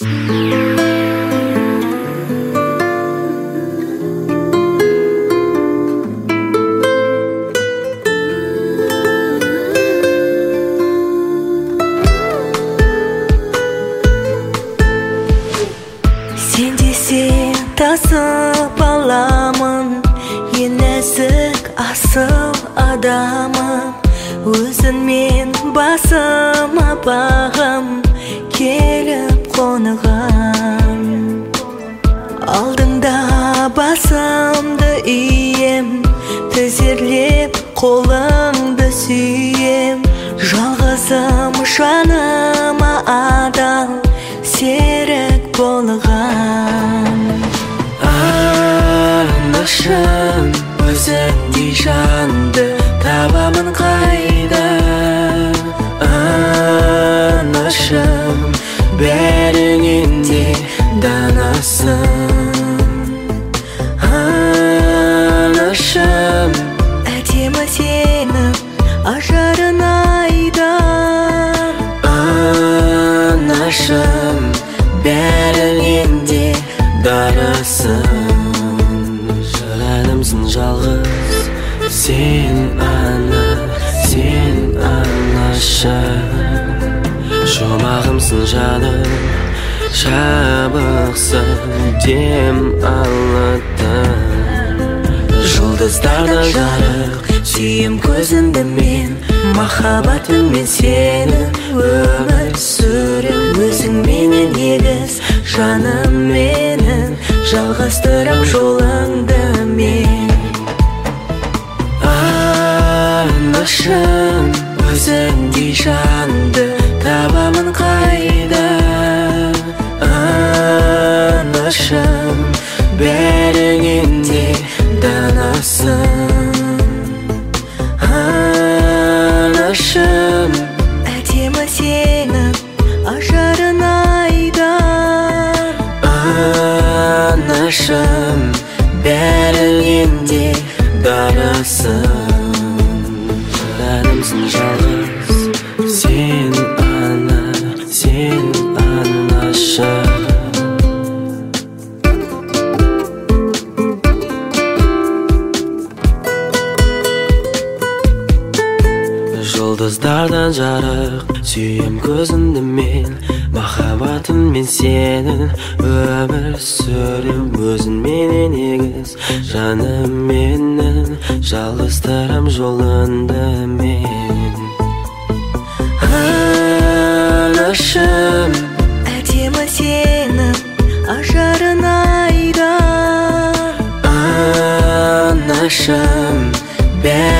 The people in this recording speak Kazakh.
Sen desen tasып аламын, ең нәзік асыл адамым. Өзіңмен басыма бағым келіп қонығам. Алдыңда басымды ием, тізерлеп қолыңды сүйем. Жалғызым жаныма адал серік болған. Анашым, өзіңдей жанды табамын қайда? Анашым, бәріңнен де данасың. Анашым, әдемі сенің ажарың айдар. Анашым, бәріңнен де дарасың. Жанымсың жалғыз, сен ана, сен анашым. Жұмағымсың жаным, жабықсың дем алатын. Жұлдыздардан жарық, сүйем көзіңді мен. Махаббатыңмен сені өмір сүрем. Өзіңменен егіз жаным менің, жалғастырам жолыңды мен. Анашым, өзіңдей жанды табамын қайда? Анашым, бәріңнен де данасың. Анашым, әдемі сенің ажарың айдар. Анашым, бәріңнен де дарасың. Жанымсың жалғыз, сен ана, сен анашым. Жұлдыздардан жарық, сүйем көзіңді мен. Махаббатыммен сенің өмір сүрем. Өзіңменен егіз жаным менің, жалғастырам жолыңды мен. Анашым, әдемі сенің ажарың айдар. Анашым,